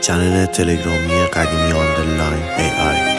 چنل تلگرامی قدیمی آندرلاین AI.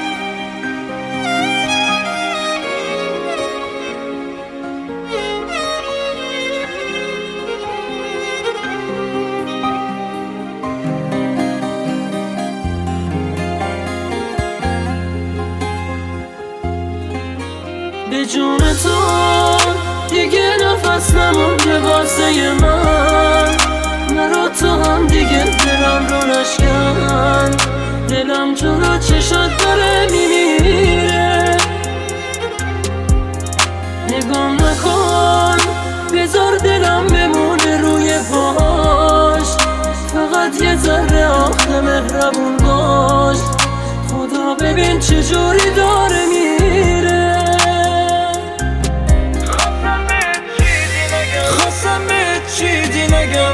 به جون تو دیگه نفس نمونده واسه من رو تو هم دیگه دلم رو نشکن، دلم جلو چشات داره میمیره. نگام نکن بذار دلم بمونه روی پاش، فقط یه ذره آخه مهربون باش. خدا ببین چجوری داره میره. خواستم به چیزی نگم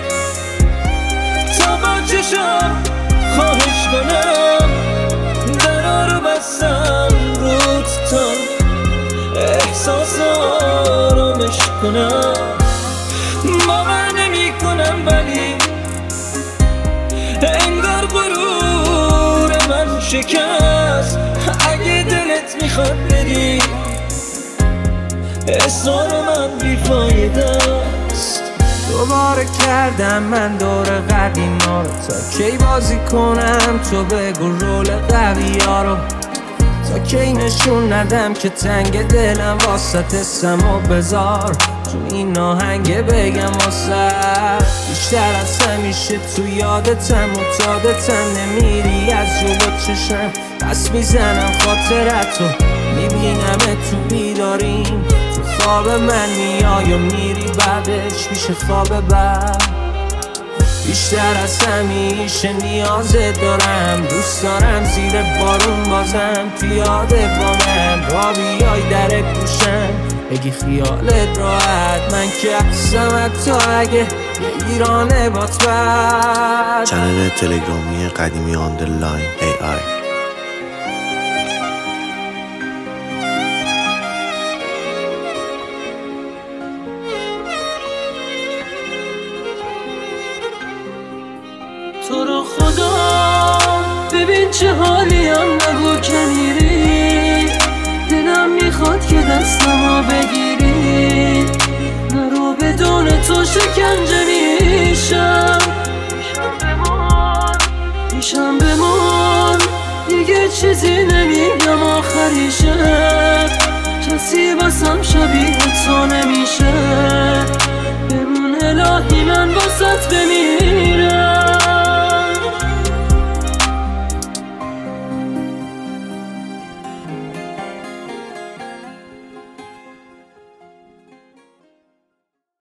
تا با چشم خواهش کنم، درا رو بستم روت تا احساس آرامش کنم. باور نمی کنم ولی انگار غرور من شکست. اگه دلت میخواد بری اصرار من بیفایده است. دوباره کردم من دور قدیما رو، تا کی بازی کنم تو بگو رول قوی ها رو، تا کی نشون ندم که تنگ دلم واسط اسم و بذار تو این آهنگ بگم واسه بیشتر از همیشه تو یادتم معتادتم. نمیری از جلو چشم پس میزنم خاطرتو، میبینم تو بیداریم تو خواب من میای و میری بعدش میشه خواب بعد. بیشتر از همیشه نیازت دارم، دوست دارم زیر بارون بازم پیاده با من را بیای در گوشم بگی خیالت راحت. من که هستم حتی اگه یه ایرانه بات بد. چنل تلگرامی قدیمی آندرلاین AI. تو رو خدا ببین چه حالی هم نگو که میری، دلم میخواد که دستمو بگیری. نرو بدون تو شکنجه میشم بمون دیگه چیزی نمیگم آخریشه. کسی باسم شبیه تو نمیشه، بمون الهی من واسط بمیر.